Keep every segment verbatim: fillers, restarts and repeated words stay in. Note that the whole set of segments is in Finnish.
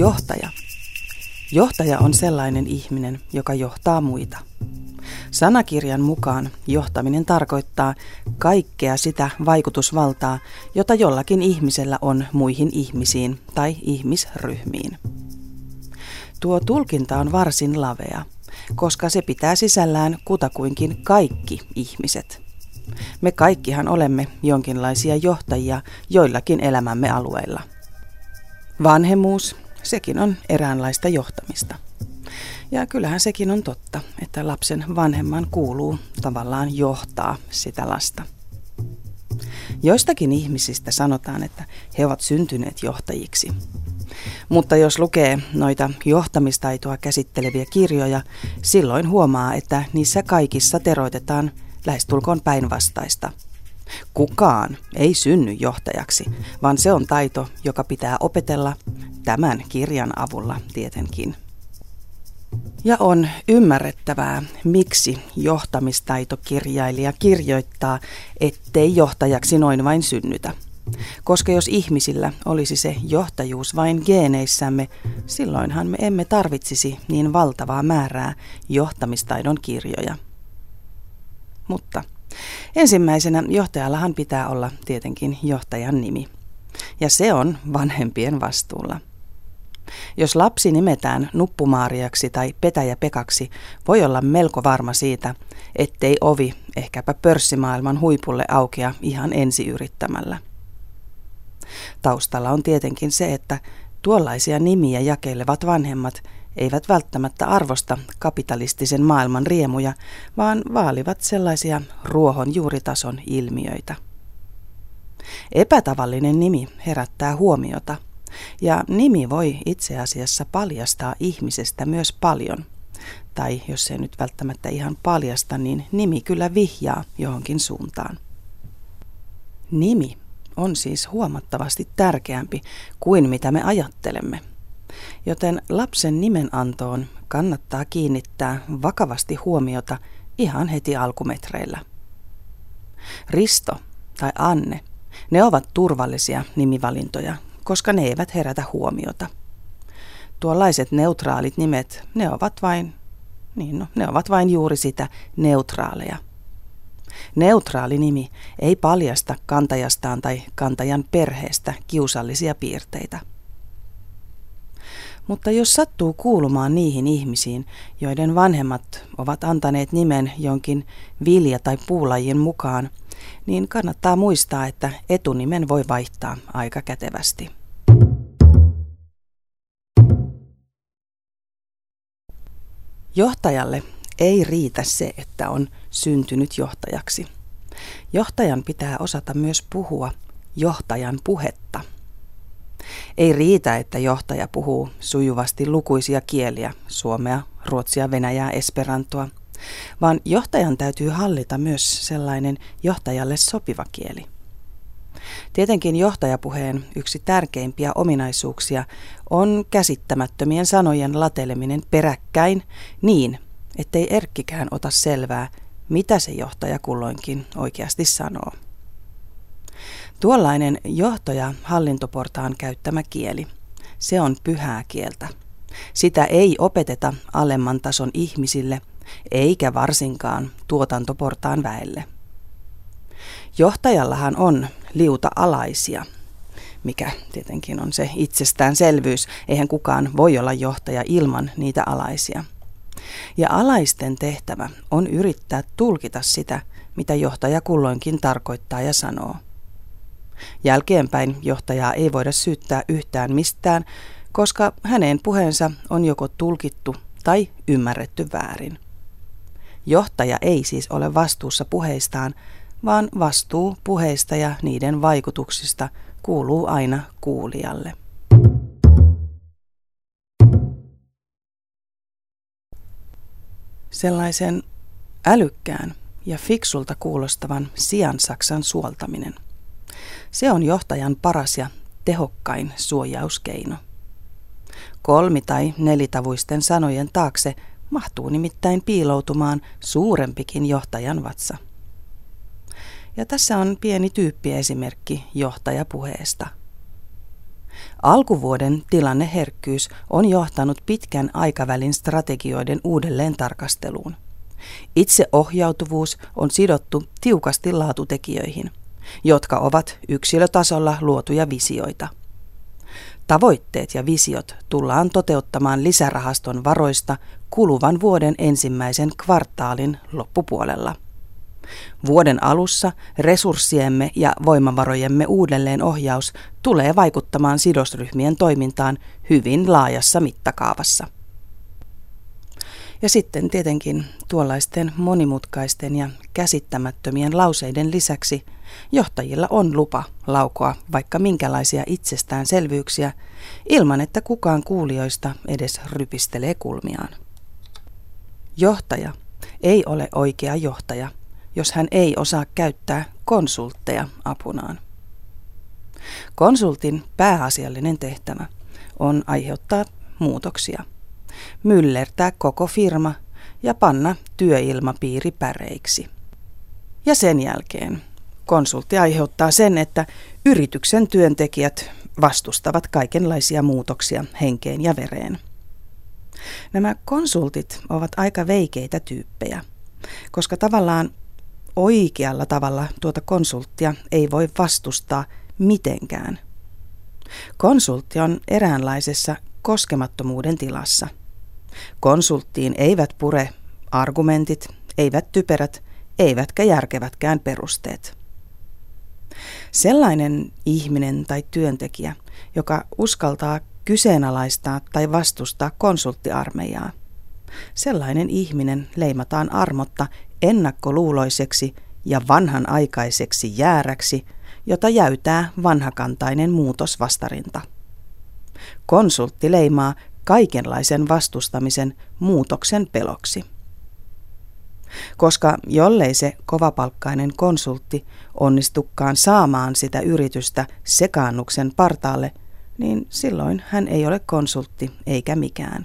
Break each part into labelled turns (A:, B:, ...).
A: Johtaja. Johtaja on sellainen ihminen, joka johtaa muita. Sanakirjan mukaan johtaminen tarkoittaa kaikkea sitä vaikutusvaltaa, jota jollakin ihmisellä on muihin ihmisiin tai ihmisryhmiin. Tuo tulkinta on varsin lavea, koska se pitää sisällään kutakuinkin kaikki ihmiset. Me kaikkihan olemme jonkinlaisia johtajia joillakin elämämme alueilla. Vanhemmuus, sekin on eräänlaista johtamista. Ja kyllähän sekin on totta, että lapsen vanhemman kuuluu tavallaan johtaa sitä lasta. Joistakin ihmisistä sanotaan, että he ovat syntyneet johtajiksi. Mutta jos lukee noita johtamistaitoa käsitteleviä kirjoja, silloin huomaa, että niissä kaikissa teroitetaan lähestulkoon päinvastaista. Kukaan ei synny johtajaksi, vaan se on taito, joka pitää opetella tämän kirjan avulla tietenkin. Ja on ymmärrettävää, miksi johtamistaitokirjailija kirjoittaa, ettei johtajaksi noin vain synnytä. Koska jos ihmisillä olisi se johtajuus vain geeneissämme, silloinhan me emme tarvitsisi niin valtavaa määrää johtamistaidon kirjoja. Mutta ensimmäisenä johtajallahan pitää olla tietenkin johtajan nimi. Ja se on vanhempien vastuulla. Jos lapsi nimetään Nuppumaariaksi tai Petäjä-Pekaksi, voi olla melko varma siitä, ettei ovi ehkäpä pörssimaailman huipulle aukea ihan ensi yrittämällä. Taustalla on tietenkin se, että tuollaisia nimiä jakelevat vanhemmat eivät välttämättä arvosta kapitalistisen maailman riemuja, vaan vaalivat sellaisia ruohonjuuritason ilmiöitä. Epätavallinen nimi herättää huomiota, ja nimi voi itse asiassa paljastaa ihmisestä myös paljon. Tai jos se nyt välttämättä ihan paljasta, niin nimi kyllä vihjaa johonkin suuntaan. Nimi on siis huomattavasti tärkeämpi kuin mitä me ajattelemme. Joten lapsen nimenantoon kannattaa kiinnittää vakavasti huomiota ihan heti alkumetreillä. Risto tai Anne, ne ovat turvallisia nimivalintoja, koska ne eivät herätä huomiota. Tuollaiset neutraalit nimet, ne ovat vain, niin no, ne ovat vain juuri sitä neutraaleja. Neutraali nimi ei paljasta kantajastaan tai kantajan perheestä kiusallisia piirteitä. Mutta jos sattuu kuulumaan niihin ihmisiin, joiden vanhemmat ovat antaneet nimen jonkin vilja- tai puulajin mukaan, niin kannattaa muistaa, että etunimen voi vaihtaa aika kätevästi. Johtajalle ei riitä se, että on syntynyt johtajaksi. Johtajan pitää osata myös puhua johtajan puhetta. Ei riitä, että johtaja puhuu sujuvasti lukuisia kieliä, suomea, ruotsia, venäjää, esperantoa, vaan johtajan täytyy hallita myös sellainen johtajalle sopiva kieli. Tietenkin johtajapuheen yksi tärkeimpiä ominaisuuksia on käsittämättömien sanojen lateleminen peräkkäin niin, ettei erkkikään ota selvää, mitä se johtaja kulloinkin oikeasti sanoo. Tuollainen johtaja hallintoportaan käyttämä kieli, se on pyhää kieltä. Sitä ei opeteta alemman tason ihmisille, eikä varsinkaan tuotantoportaan väelle. Johtajallahan on liuta alaisia, mikä tietenkin on se itsestäänselvyys. Eihän kukaan voi olla johtaja ilman niitä alaisia. Ja alaisten tehtävä on yrittää tulkita sitä, mitä johtaja kulloinkin tarkoittaa ja sanoo. Jälkeenpäin johtajaa ei voida syyttää yhtään mistään, koska hänen puheensa on joko tulkittu tai ymmärretty väärin. Johtaja ei siis ole vastuussa puheistaan, vaan vastuu puheista ja niiden vaikutuksista kuuluu aina kuulijalle. Sellaisen älykkään ja fiksulta kuulostavan siansaksan suoltaminen. Se on johtajan paras ja tehokkain suojauskeino. Kolmi- tai nelitavuisten sanojen taakse mahtuu nimittäin piiloutumaan suurempikin johtajan vatsa. Ja tässä on pieni tyyppiesimerkki johtajapuheesta. Alkuvuoden tilanneherkkyys on johtanut pitkän aikavälin strategioiden uudelleen tarkasteluun. Itseohjautuvuus on sidottu tiukasti laatutekijöihin, jotka ovat yksilötasolla luotuja visioita. Tavoitteet ja visiot tullaan toteuttamaan lisärahaston varoista kuluvan vuoden ensimmäisen kvartaalin loppupuolella. Vuoden alussa resurssiemme ja voimavarojemme uudelleenohjaus tulee vaikuttamaan sidosryhmien toimintaan hyvin laajassa mittakaavassa. Ja sitten tietenkin tuollaisten monimutkaisten ja käsittämättömien lauseiden lisäksi johtajilla on lupa laukoa vaikka minkälaisia itsestäänselvyyksiä ilman, että kukaan kuulijoista edes rypistelee kulmiaan. Johtaja ei ole oikea johtaja, jos hän ei osaa käyttää konsultteja apunaan. Konsultin pääasiallinen tehtävä on aiheuttaa muutoksia, myllertää koko firma ja panna työilmapiiri päreiksi. Ja sen jälkeen konsultti aiheuttaa sen, että yrityksen työntekijät vastustavat kaikenlaisia muutoksia henkeen ja vereen. Nämä konsultit ovat aika veikeitä tyyppejä, koska tavallaan oikealla tavalla tuota konsulttia ei voi vastustaa mitenkään. Konsultti on eräänlaisessa koskemattomuuden tilassa. Konsulttiin eivät pure argumentit, eivät typerät, eivätkä järkevätkään perusteet. Sellainen ihminen tai työntekijä, joka uskaltaa kyseenalaistaa tai vastustaa konsulttiarmeijaa, sellainen ihminen leimataan armotta ennakkoluuloiseksi ja vanhanaikaiseksi jääräksi, jota jäytää vanhakantainen muutosvastarinta. Konsultti leimaa kaikenlaisen vastustamisen muutoksen peloksi. Koska jollei se kovapalkkainen konsultti onnistukaan saamaan sitä yritystä sekaannuksen partaalle, niin silloin hän ei ole konsultti eikä mikään.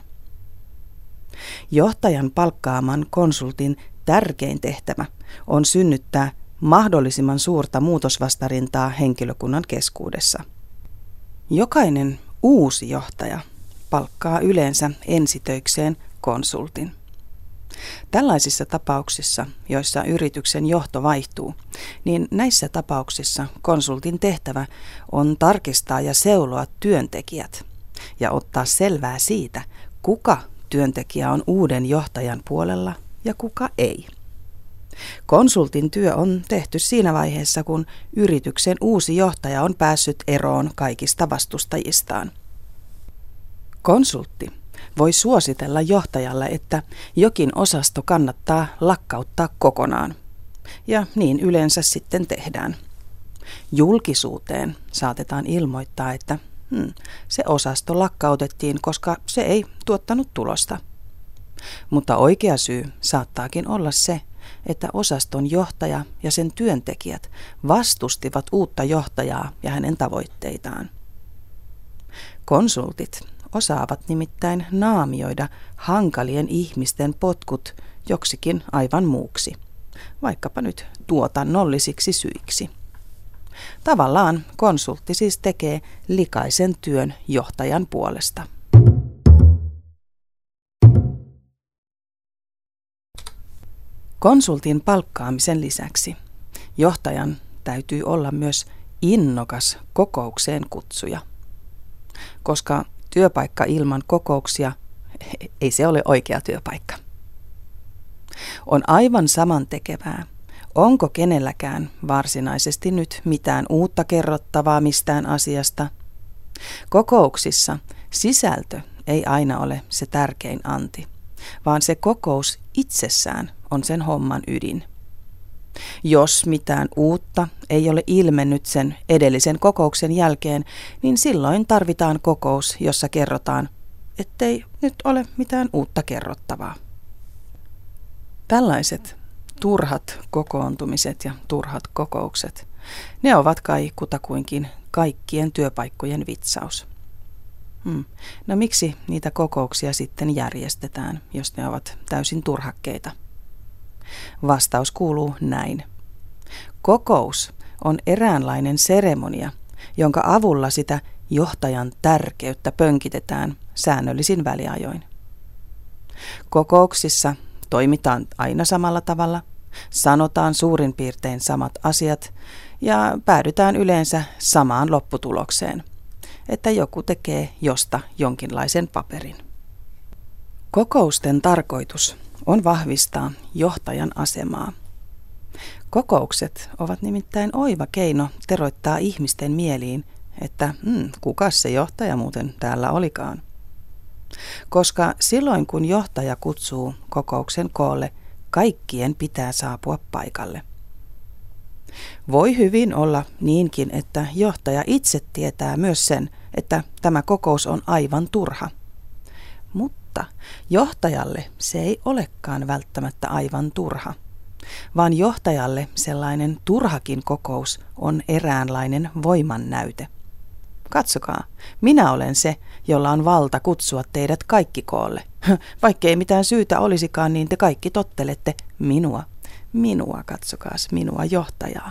A: Johtajan palkkaaman konsultin tärkein tehtävä on synnyttää mahdollisimman suurta muutosvastarintaa henkilökunnan keskuudessa. Jokainen uusi johtaja palkkaa yleensä ensitöikseen konsultin. Tällaisissa tapauksissa, joissa yrityksen johto vaihtuu, niin näissä tapauksissa konsultin tehtävä on tarkistaa ja seuloa työntekijät ja ottaa selvää siitä, kuka työntekijä on uuden johtajan puolella ja kuka ei. Konsultin työ on tehty siinä vaiheessa, kun yrityksen uusi johtaja on päässyt eroon kaikista vastustajistaan. Konsultti voi suositella johtajalle, että jokin osasto kannattaa lakkauttaa kokonaan. Ja niin yleensä sitten tehdään. Julkisuuteen saatetaan ilmoittaa, että hmm, se osasto lakkautettiin, koska se ei tuottanut tulosta. Mutta oikea syy saattaakin olla se, että osaston johtaja ja sen työntekijät vastustivat uutta johtajaa ja hänen tavoitteitaan. Konsultit osaavat nimittäin naamioida hankalien ihmisten potkut joksikin aivan muuksi, vaikkapa nyt tuotannollisiksi syiksi. Tavallaan konsultti siis tekee likaisen työn johtajan puolesta. Konsultin palkkaamisen lisäksi johtajan täytyy olla myös innokas kokoukseen kutsuja, koska työpaikka ilman kokouksia, ei se ole oikea työpaikka. On aivan samantekevää, onko kenelläkään varsinaisesti nyt mitään uutta kerrottavaa mistään asiasta. Kokouksissa sisältö ei aina ole se tärkein anti, vaan se kokous itsessään on sen homman ydin. Jos mitään uutta ei ole ilmennyt sen edellisen kokouksen jälkeen, niin silloin tarvitaan kokous, jossa kerrotaan, ettei nyt ole mitään uutta kerrottavaa. Tällaiset turhat kokoontumiset ja turhat kokoukset, ne ovat kai kutakuinkin kaikkien työpaikkojen vitsaus. Hmm. No miksi niitä kokouksia sitten järjestetään, jos ne ovat täysin turhakkeita? Vastaus kuuluu näin. Kokous on eräänlainen seremonia, jonka avulla sitä johtajan tärkeyttä pönkitetään säännöllisin väliajoin. Kokouksissa toimitaan aina samalla tavalla, sanotaan suurin piirtein samat asiat ja päädytään yleensä samaan lopputulokseen, että joku tekee josta jonkinlaisen paperin. Kokousten tarkoitus on vahvistaa johtajan asemaa. Kokoukset ovat nimittäin oiva keino teroittaa ihmisten mieliin, että hmm, kukas se johtaja muuten täällä olikaan. Koska silloin kun johtaja kutsuu kokouksen koolle, kaikkien pitää saapua paikalle. Voi hyvin olla niinkin, että johtaja itse tietää myös sen, että tämä kokous on aivan turha. Mutta johtajalle se ei olekaan välttämättä aivan turha, vaan johtajalle sellainen turhakin kokous on eräänlainen voimannäyte. Katsokaa, minä olen se, jolla on valta kutsua teidät kaikki koolle. Vaikkei mitään syytä olisikaan, niin te kaikki tottelette minua. Minua, katsokaas, minua johtajaa.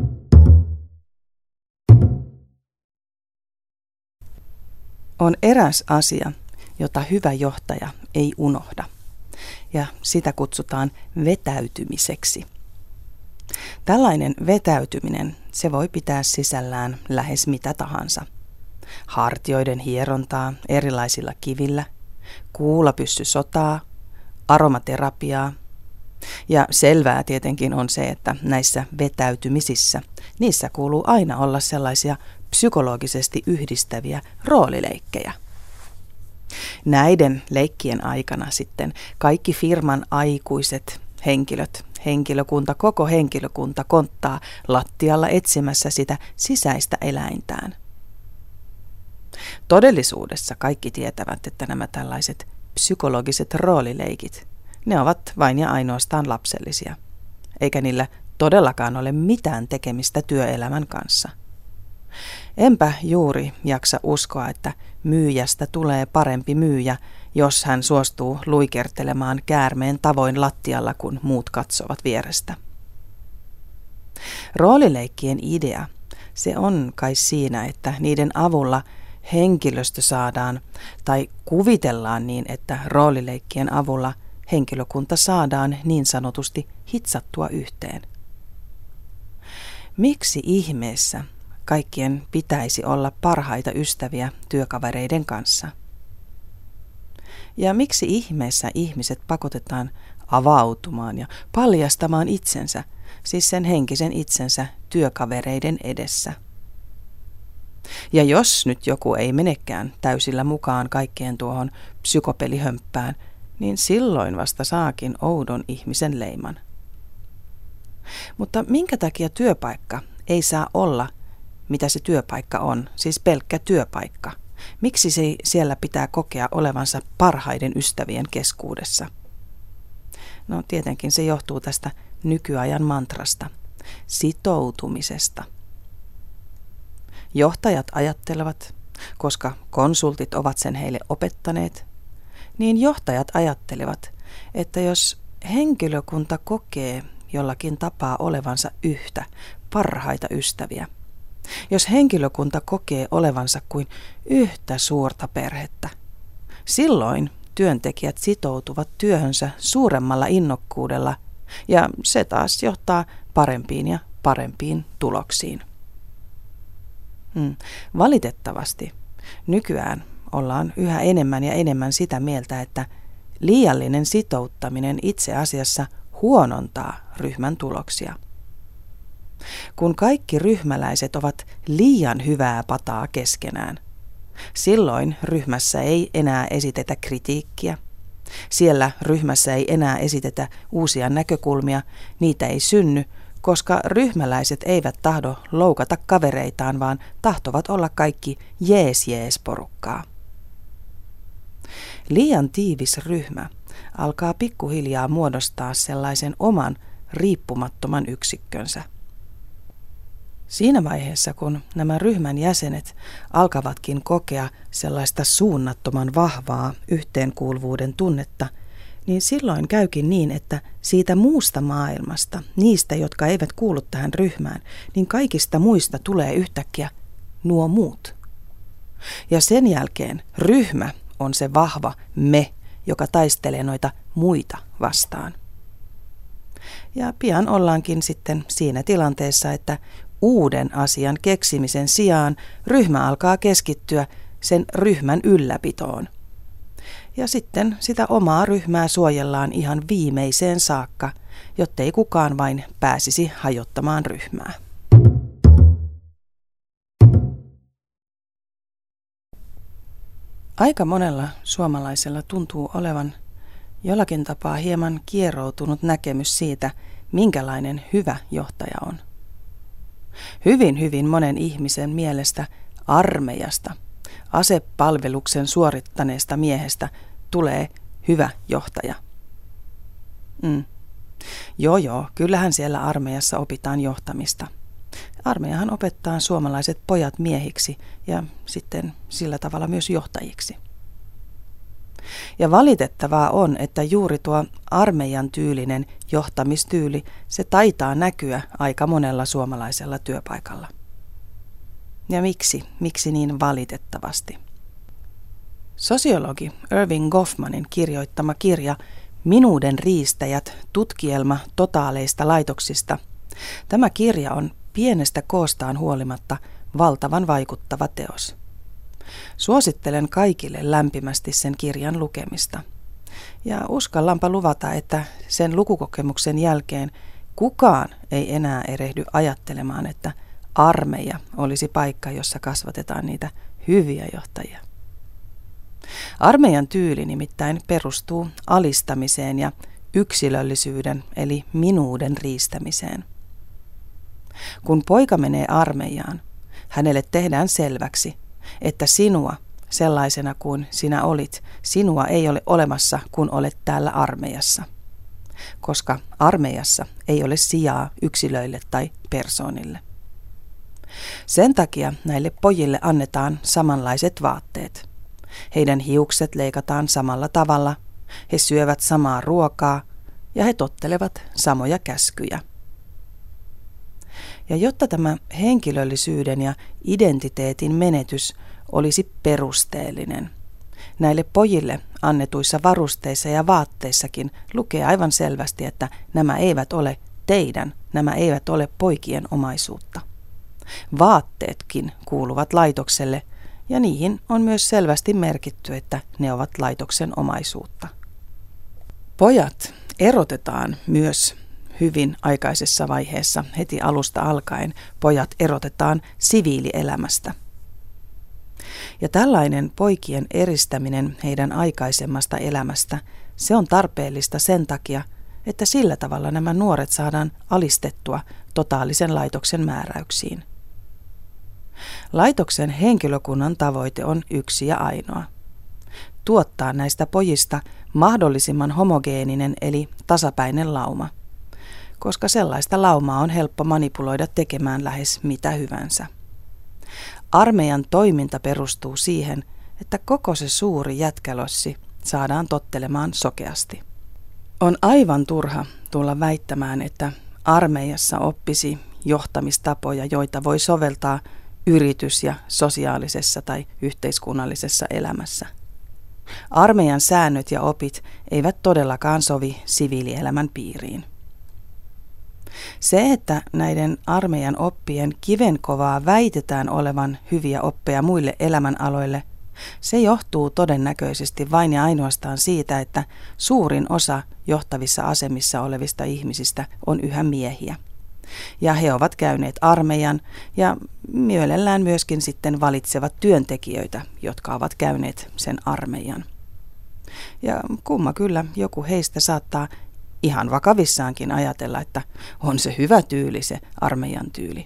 A: On eräs asia, jota hyvä johtaja ei unohda, ja sitä kutsutaan vetäytymiseksi. Tällainen vetäytyminen, se voi pitää sisällään lähes mitä tahansa. Hartioiden hierontaa erilaisilla kivillä, kuulapyssysotaa, aromaterapiaa. Ja selvää tietenkin on se, että näissä vetäytymisissä, niissä kuuluu aina olla sellaisia psykologisesti yhdistäviä roolileikkejä. Näiden leikkien aikana sitten kaikki firman aikuiset henkilöt, henkilökunta, koko henkilökunta konttaa lattialla etsimässä sitä sisäistä eläintään. Todellisuudessa kaikki tietävät, että nämä tällaiset psykologiset roolileikit, ne ovat vain ja ainoastaan lapsellisia, eikä niillä todellakaan ole mitään tekemistä työelämän kanssa. Enpä juuri jaksa uskoa, että myyjästä tulee parempi myyjä, jos hän suostuu luikertelemaan käärmeen tavoin lattialla, kun muut katsovat vierestä. Roolileikkien idea, se on kai siinä, että niiden avulla henkilöstö saadaan tai kuvitellaan niin, että roolileikkien avulla henkilökunta saadaan niin sanotusti hitsattua yhteen. Miksi ihmeessä kaikkien pitäisi olla parhaita ystäviä työkavereiden kanssa? Ja miksi ihmeessä ihmiset pakotetaan avautumaan ja paljastamaan itsensä, siis sen henkisen itsensä työkavereiden edessä? Ja jos nyt joku ei menekään täysillä mukaan kaikkeen tuohon psykopelihömppään, niin silloin vasta saakin oudon ihmisen leiman. Mutta minkä takia työpaikka ei saa olla, mitä se työpaikka on, siis pelkkä työpaikka? Miksi se siellä pitää kokea olevansa parhaiden ystävien keskuudessa? No tietenkin se johtuu tästä nykyajan mantrasta, sitoutumisesta. Johtajat ajattelevat, koska konsultit ovat sen heille opettaneet, niin johtajat ajattelevat, että jos henkilökunta kokee jollakin tapaa olevansa yhtä parhaita ystäviä, jos henkilökunta kokee olevansa kuin yhtä suurta perhettä, silloin työntekijät sitoutuvat työhönsä suuremmalla innokkuudella ja se taas johtaa parempiin ja parempiin tuloksiin. Hmm. Valitettavasti nykyään ollaan yhä enemmän ja enemmän sitä mieltä, että liiallinen sitouttaminen itse asiassa huonontaa ryhmän tuloksia. Kun kaikki ryhmäläiset ovat liian hyvää pataa keskenään, silloin ryhmässä ei enää esitetä kritiikkiä. Siellä ryhmässä ei enää esitetä uusia näkökulmia, niitä ei synny, koska ryhmäläiset eivät tahdo loukata kavereitaan, vaan tahtovat olla kaikki jees-jees-porukkaa. Liian tiivis ryhmä alkaa pikkuhiljaa muodostaa sellaisen oman riippumattoman yksikkönsä. Siinä vaiheessa, kun nämä ryhmän jäsenet alkavatkin kokea sellaista suunnattoman vahvaa yhteenkuuluvuuden tunnetta, niin silloin käykin niin, että siitä muusta maailmasta, niistä, jotka eivät kuulu tähän ryhmään, niin kaikista muista tulee yhtäkkiä nuo muut. Ja sen jälkeen ryhmä on se vahva me, joka taistelee noita muita vastaan. Ja pian ollaankin sitten siinä tilanteessa, että uuden asian keksimisen sijaan ryhmä alkaa keskittyä sen ryhmän ylläpitoon. Ja sitten sitä omaa ryhmää suojellaan ihan viimeiseen saakka, jottei kukaan vain pääsisi hajottamaan ryhmää. Aika monella suomalaisella tuntuu olevan jollakin tapaa hieman kieroutunut näkemys siitä, minkälainen hyvä johtaja on. Hyvin, hyvin monen ihmisen mielestä armeijasta, asepalveluksen suorittaneesta miehestä tulee hyvä johtaja. Mm. Joo joo, kyllähän siellä armeijassa opitaan johtamista. Armeijahan opettaa suomalaiset pojat miehiksi ja sitten sillä tavalla myös johtajiksi. Ja valitettavaa on, että juuri tuo armeijan tyylinen johtamistyyli, se taitaa näkyä aika monella suomalaisella työpaikalla. Ja miksi? Miksi niin valitettavasti? Sosiologi Erving Goffmanin kirjoittama kirja Minuuden riistäjät, tutkielma totaaleista laitoksista. Tämä kirja on pienestä koostaan huolimatta valtavan vaikuttava teos. Suosittelen kaikille lämpimästi sen kirjan lukemista. Ja uskallanpa luvata, että sen lukukokemuksen jälkeen kukaan ei enää erehdy ajattelemaan, että armeija olisi paikka, jossa kasvatetaan niitä hyviä johtajia. Armeijan tyyli nimittäin perustuu alistamiseen ja yksilöllisyyden eli minuuden riistämiseen. Kun poika menee armeijaan, hänelle tehdään selväksi, että sinua sellaisena kuin sinä olit, sinua ei ole olemassa, kun olet täällä armeijassa. Koska armeijassa ei ole sijaa yksilöille tai persoonille. Sen takia näille pojille annetaan samanlaiset vaatteet. Heidän hiukset leikataan samalla tavalla, he syövät samaa ruokaa ja he tottelevat samoja käskyjä. Ja jotta tämä henkilöllisyyden ja identiteetin menetys olisi perusteellinen, näille pojille annetuissa varusteissa ja vaatteissakin lukee aivan selvästi, että nämä eivät ole teidän, nämä eivät ole poikien omaisuutta. Vaatteetkin kuuluvat laitokselle ja niihin on myös selvästi merkitty, että ne ovat laitoksen omaisuutta. Pojat erotetaan myös hyvin aikaisessa vaiheessa, heti alusta alkaen, pojat erotetaan siviilielämästä. Ja tällainen poikien eristäminen heidän aikaisemmasta elämästä, se on tarpeellista sen takia, että sillä tavalla nämä nuoret saadaan alistettua totaalisen laitoksen määräyksiin. Laitoksen henkilökunnan tavoite on yksi ja ainoa. Tuottaa näistä pojista mahdollisimman homogeeninen eli tasapäinen lauma, koska sellaista laumaa on helppo manipuloida tekemään lähes mitä hyvänsä. Armeijan toiminta perustuu siihen, että koko se suuri jätkälossi saadaan tottelemaan sokeasti. On aivan turha tulla väittämään, että armeijassa oppisi johtamistapoja, joita voi soveltaa yritys- ja sosiaalisessa tai yhteiskunnallisessa elämässä. Armeijan säännöt ja opit eivät todellakaan sovi siviilielämän piiriin. Se, että näiden armeijan oppien kivenkovaa väitetään olevan hyviä oppeja muille elämänaloille, se johtuu todennäköisesti vain ja ainoastaan siitä, että suurin osa johtavissa asemissa olevista ihmisistä on yhä miehiä. Ja he ovat käyneet armeijan ja mielellään myöskin sitten valitsevat työntekijöitä, jotka ovat käyneet sen armeijan. Ja kumma kyllä, joku heistä saattaa ihan vakavissaankin ajatella, että on se hyvä tyyli, se armeijan tyyli.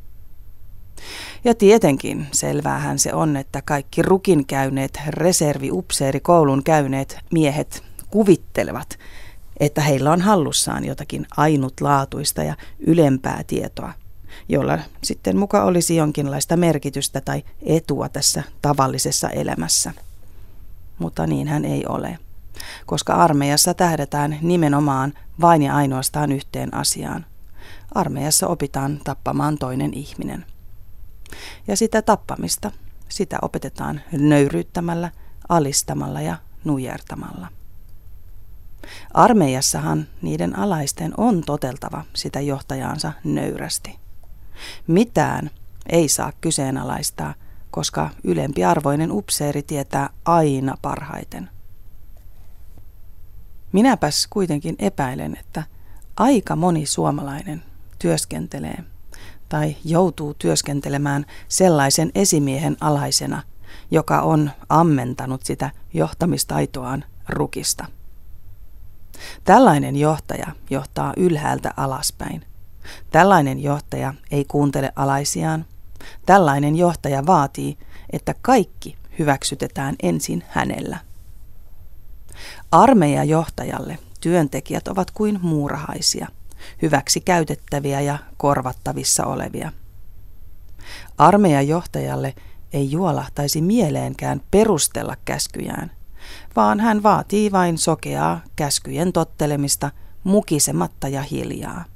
A: Ja tietenkin selväähän se on, että kaikki rukin käyneet, reserviupseerikoulun käyneet miehet kuvittelevat, että heillä on hallussaan jotakin ainutlaatuista ja ylempää tietoa, jolla sitten muka olisi jonkinlaista merkitystä tai etua tässä tavallisessa elämässä. Mutta niinhän ei ole, koska armeijassa tähdätään nimenomaan vain ja ainoastaan yhteen asiaan. Armeijassa opitaan tappamaan toinen ihminen. Ja sitä tappamista sitä opetetaan nöyryyttämällä, alistamalla ja nujertamalla. Armeijassahan niiden alaisten on toteltava sitä johtajaansa nöyrästi. Mitään ei saa kyseenalaistaa, koska ylempiarvoinen upseeri tietää aina parhaiten. Minäpäs kuitenkin epäilen, että aika moni suomalainen työskentelee tai joutuu työskentelemään sellaisen esimiehen alaisena, joka on ammentanut sitä johtamistaitoaan rukista. Tällainen johtaja johtaa ylhäältä alaspäin. Tällainen johtaja ei kuuntele alaisiaan. Tällainen johtaja vaatii, että kaikki hyväksytetään ensin hänellä. Armeijajohtajalle työntekijät ovat kuin muurahaisia, hyväksi käytettäviä ja korvattavissa olevia. Armeijajohtajalle ei juolahtaisi mieleenkään perustella käskyjään, vaan hän vaatii vain sokeaa käskyjen tottelemista mukisematta ja hiljaa.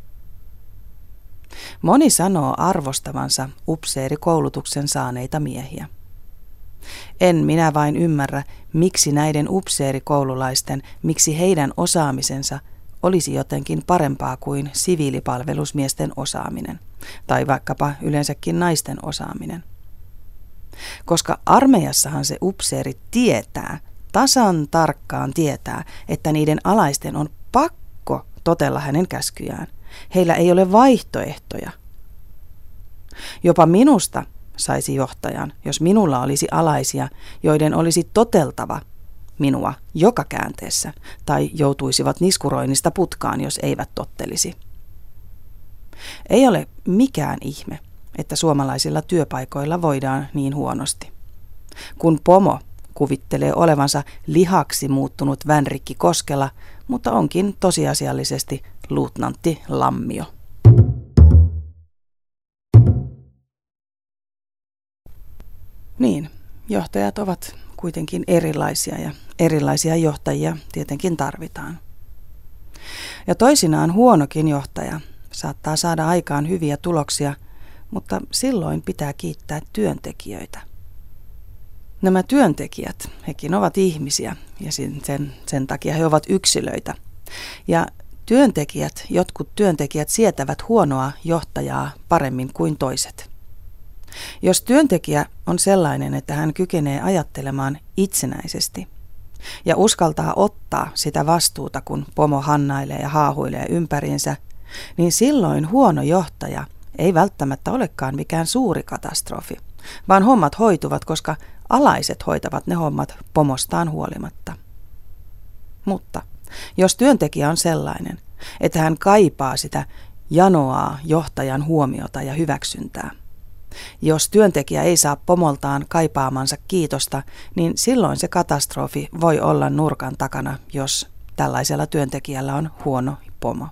A: Moni sanoo arvostavansa upseerikoulutuksen saaneita miehiä. En minä vain ymmärrä, miksi näiden upseerikoululaisten, miksi heidän osaamisensa olisi jotenkin parempaa kuin siviilipalvelusmiesten osaaminen, tai vaikkapa yleensäkin naisten osaaminen. Koska armeijassahan se upseeri tietää, tasan tarkkaan tietää, että niiden alaisten on pakko totella hänen käskyjään. Heillä ei ole vaihtoehtoja. Jopa minusta saisi johtajan, jos minulla olisi alaisia, joiden olisi toteltava minua joka käänteessä, tai joutuisivat niskuroinnista putkaan, jos eivät tottelisi. Ei ole mikään ihme, että suomalaisilla työpaikoilla voidaan niin huonosti. Kun pomo kuvittelee olevansa lihaksi muuttunut Vänrikki Koskela, mutta onkin tosiasiallisesti luutnantti Lammio. Niin, johtajat ovat kuitenkin erilaisia ja erilaisia johtajia tietenkin tarvitaan. Ja toisinaan huonokin johtaja saattaa saada aikaan hyviä tuloksia, mutta silloin pitää kiittää työntekijöitä. Nämä työntekijät, hekin ovat ihmisiä ja sen, sen takia he ovat yksilöitä. Ja työntekijät, jotkut työntekijät sietävät huonoa johtajaa paremmin kuin toiset. Jos työntekijä on sellainen, että hän kykenee ajattelemaan itsenäisesti ja uskaltaa ottaa sitä vastuuta, kun pomo hannailee ja haahuilee ympäriinsä, niin silloin huono johtaja ei välttämättä olekaan mikään suuri katastrofi, vaan hommat hoituvat, koska alaiset hoitavat ne hommat pomostaan huolimatta. Mutta jos työntekijä on sellainen, että hän kaipaa sitä janoaa johtajan huomiota ja hyväksyntää, jos työntekijä ei saa pomoltaan kaipaamansa kiitosta, niin silloin se katastrofi voi olla nurkan takana, jos tällaisella työntekijällä on huono pomo.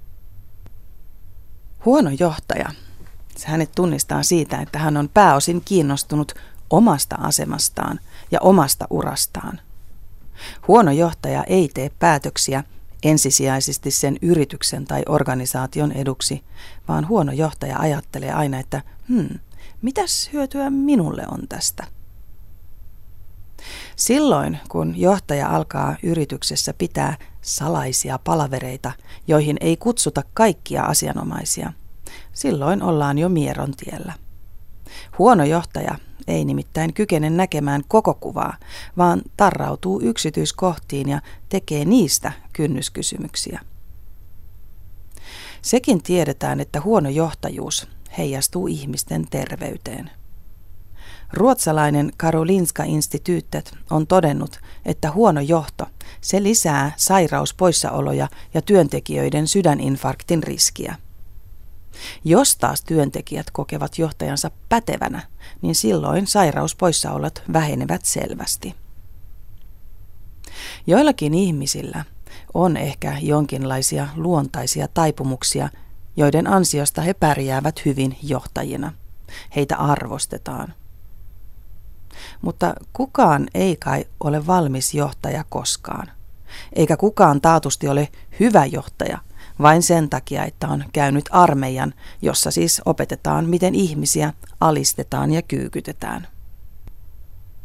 A: Huono johtaja. Hänet tunnistaa siitä, että hän on pääosin kiinnostunut omasta asemastaan ja omasta urastaan. Huono johtaja ei tee päätöksiä ensisijaisesti sen yrityksen tai organisaation eduksi, vaan huono johtaja ajattelee aina, että hmm, mitäs hyötyä minulle on tästä? Silloin, kun johtaja alkaa yrityksessä pitää salaisia palavereita, joihin ei kutsuta kaikkia asianomaisia, silloin ollaan jo mieron tiellä. Huono johtaja ei nimittäin kykene näkemään koko kuvaa, vaan tarrautuu yksityiskohtiin ja tekee niistä kynnyskysymyksiä. Sekin tiedetään, että huono johtajuus heijastuu ihmisten terveyteen. Ruotsalainen Karolinska-instituutet on todennut, että huono johto, se lisää sairauspoissaoloja ja työntekijöiden sydäninfarktin riskiä. Jos taas työntekijät kokevat johtajansa pätevänä, niin silloin sairauspoissaolot vähenevät selvästi. Joillakin ihmisillä on ehkä jonkinlaisia luontaisia taipumuksia, joiden ansiosta he pärjäävät hyvin johtajina. Heitä arvostetaan. Mutta kukaan ei kai ole valmis johtaja koskaan. Eikä kukaan taatusti ole hyvä johtaja, vain sen takia, että on käynyt armeijan, jossa siis opetetaan, miten ihmisiä alistetaan ja kyykytetään.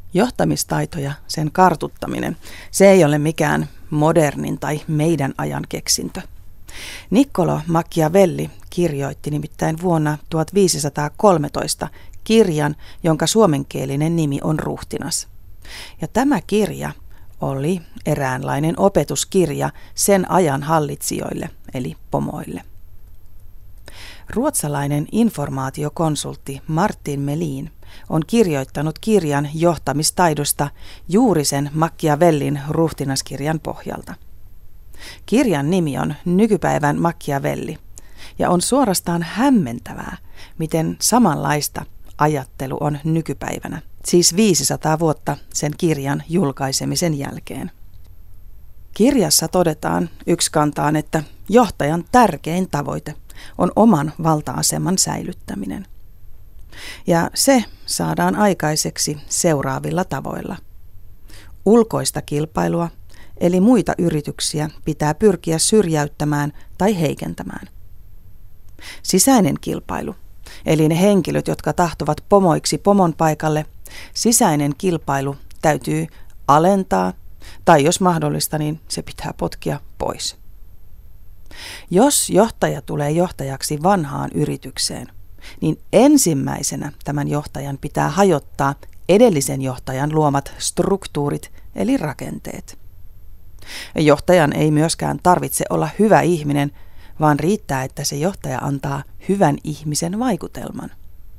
A: Johtamistaitoja, sen kartuttaminen, se ei ole mikään modernin tai meidän ajan keksintö. Niccolò Machiavelli kirjoitti nimittäin vuonna tuhatviisisataakolmetoista kirjan, jonka suomenkielinen nimi on Ruhtinas. Ja tämä kirja oli eräänlainen opetuskirja sen ajan hallitsijoille, eli pomoille. Ruotsalainen informaatiokonsultti Martin Melin on kirjoittanut kirjan johtamistaidosta juuri sen Machiavellin Ruhtinaskirjan pohjalta. Kirjan nimi on Nykypäivän Machiavelli ja on suorastaan hämmentävää, miten samanlaista ajattelu on nykypäivänä, siis viisisataa vuotta sen kirjan julkaisemisen jälkeen. Kirjassa todetaan yksikantaan, että johtajan tärkein tavoite on oman valta-aseman säilyttäminen. Ja se saadaan aikaiseksi seuraavilla tavoilla. Ulkoista kilpailua, eli muita yrityksiä, pitää pyrkiä syrjäyttämään tai heikentämään. Sisäinen kilpailu, eli ne henkilöt, jotka tahtovat pomoiksi pomon paikalle, sisäinen kilpailu täytyy alentaa, tai jos mahdollista, niin se pitää potkia pois. Jos johtaja tulee johtajaksi vanhaan yritykseen, niin ensimmäisenä tämän johtajan pitää hajottaa edellisen johtajan luomat struktuurit eli rakenteet. Johtajan ei myöskään tarvitse olla hyvä ihminen, vaan riittää, että se johtaja antaa hyvän ihmisen vaikutelman.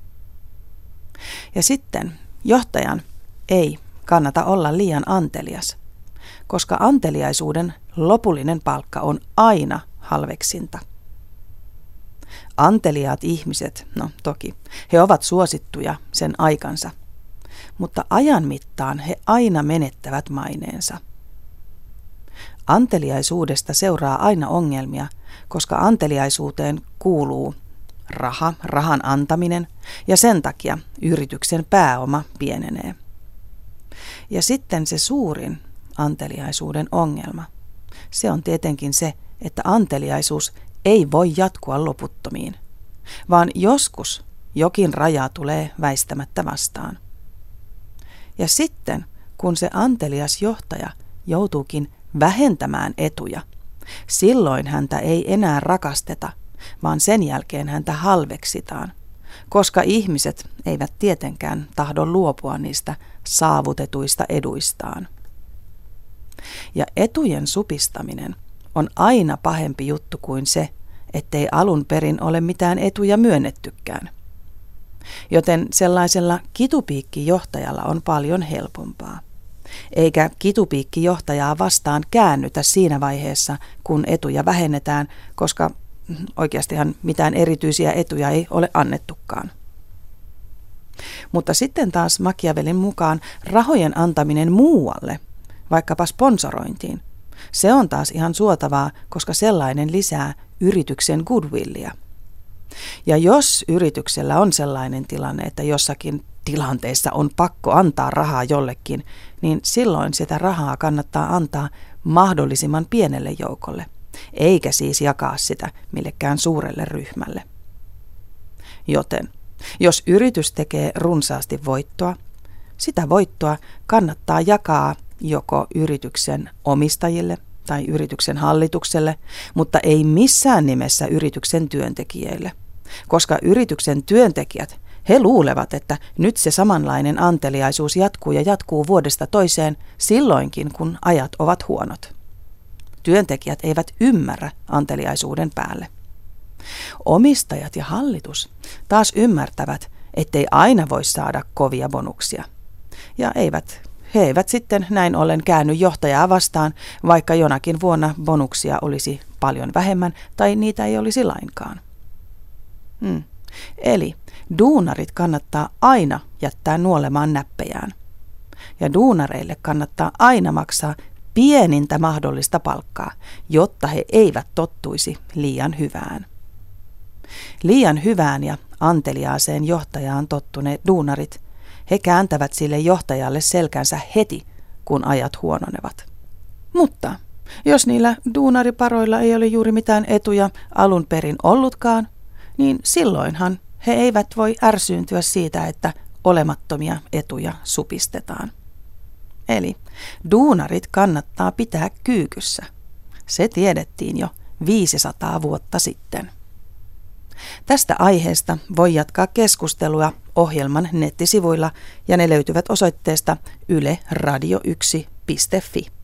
A: Ja sitten johtajan ei kannata olla liian antelias, koska anteliaisuuden lopullinen palkka on aina halveksinta. Anteliaat ihmiset, no toki, he ovat suosittuja sen aikansa, mutta ajan mittaan he aina menettävät maineensa. Anteliaisuudesta seuraa aina ongelmia, koska anteliaisuuteen kuuluu raha, rahan antaminen ja sen takia yrityksen pääoma pienenee. Ja sitten se suurin anteliaisuuden ongelma, se on tietenkin se, että anteliaisuus ei voi jatkua loputtomiin, vaan joskus jokin raja tulee väistämättä vastaan. Ja sitten, kun se antelias johtaja joutuukin vähentämään etuja, silloin häntä ei enää rakasteta, vaan sen jälkeen häntä halveksitaan, koska ihmiset eivät tietenkään tahdo luopua niistä saavutetuista eduistaan. Ja etujen supistaminen on aina pahempi juttu kuin se, ettei alun perin ole mitään etuja myönnettykään. Joten sellaisella kitupiikkijohtajalla on paljon helpompaa. Eikä kitupiikkijohtajaa vastaan käännytä siinä vaiheessa, kun etuja vähennetään, koska oikeastihan mitään erityisiä etuja ei ole annettukaan. Mutta sitten taas Machiavellin mukaan rahojen antaminen muualle, vaikkapa sponsorointiin, se on taas ihan suotavaa, koska sellainen lisää yrityksen goodwillia. Ja jos yrityksellä on sellainen tilanne, että jossakin tilanteessa on pakko antaa rahaa jollekin, niin silloin sitä rahaa kannattaa antaa mahdollisimman pienelle joukolle, eikä siis jakaa sitä millekään suurelle ryhmälle. Joten, jos yritys tekee runsaasti voittoa, sitä voittoa kannattaa jakaa joko yrityksen omistajille tai yrityksen hallitukselle, mutta ei missään nimessä yrityksen työntekijöille, koska yrityksen työntekijät, he luulevat, että nyt se samanlainen anteliaisuus jatkuu ja jatkuu vuodesta toiseen silloinkin, kun ajat ovat huonot. Työntekijät eivät ymmärrä anteliaisuuden päälle. Omistajat ja hallitus taas ymmärtävät, ettei aina voi saada kovia bonuksia. Ja eivät, he eivät sitten näin ollen käänny johtajaa vastaan, vaikka jonakin vuonna bonuksia olisi paljon vähemmän tai niitä ei olisi lainkaan. Hmm. Eli duunarit kannattaa aina jättää nuolemaan näppejään. Ja duunareille kannattaa aina maksaa pienintä mahdollista palkkaa, jotta he eivät tottuisi liian hyvään. Liian hyvään ja anteliaaseen johtajaan tottuneet duunarit, he kääntävät sille johtajalle selkänsä heti, kun ajat huononevat. Mutta jos niillä duunariparoilla ei ole juuri mitään etuja alun perin ollutkaan, niin silloinhan he eivät voi ärsyyntyä siitä, että olemattomia etuja supistetaan. Eli duunarit kannattaa pitää kyykyssä. Se tiedettiin jo viisisataa vuotta sitten. Tästä aiheesta voi jatkaa keskustelua ohjelman nettisivuilla ja ne löytyvät osoitteesta yle radio yksi piste fi.